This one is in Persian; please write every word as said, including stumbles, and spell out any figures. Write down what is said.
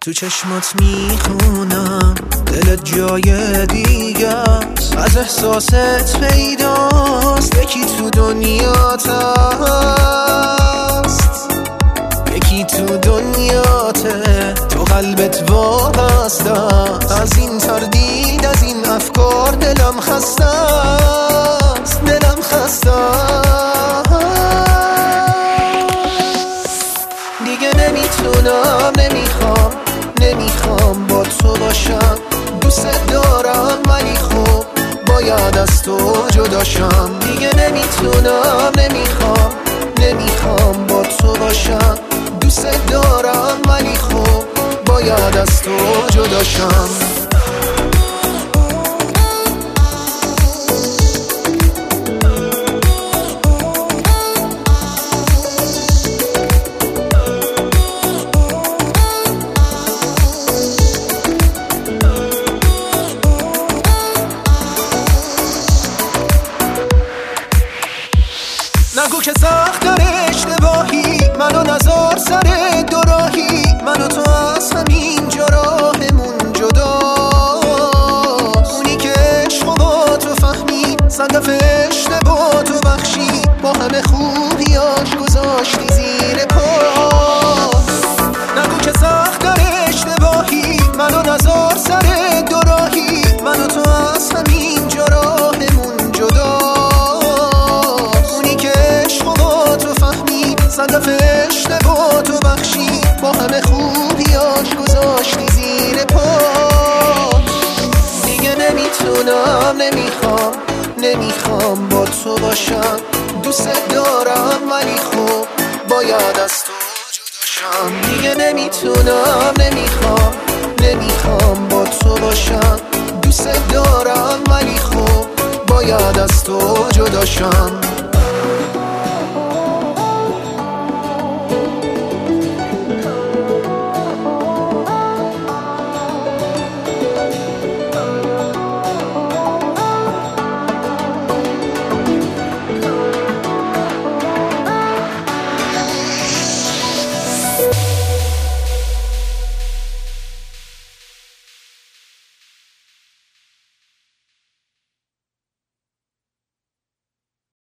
تو چشمات میخونم دلت جای دیگه است، از احساست پیداست یکی تو دنیات هست، یکی تو دنیاته، تو قلبت وابسته از این تردید، از این افکار دلم خسته است، دلم خسته دیگه نمیتونم، نمیخوام نمیخوام با تو باشم، دوست دارم ولی خب باید از تو جداشم، دیگه نمیتونم نمیخوام نمیخوام با تو باشم، دوست دارم ولی خب باید از تو جداشم. نگو که سخت داره اشتباهی، منو نزار سر دوراهی، منو تو از همین جا راهمون جداست، اونی که عشق و با تو فهمی صدف اشتباه تو بخشی، با همه خوبیاش گذاشتی زیر پاست. نگو که سخت داره اشتباهی، منو نزار سر دوراهی، منو تو از همین جا راهمون جداست، صدف اشتباه تو بخشی، با همه خوبیاش گذاشتی زیر پات، دیگه نمیتونم نمیخوام نمیخوام با تو باشم، دوست دارم ولی خب باید از تو جداشم، دیگه نمیتونم نمیخوام نمیخوام با تو باشم، دوست دارم ولی خب باید از تو جداشم.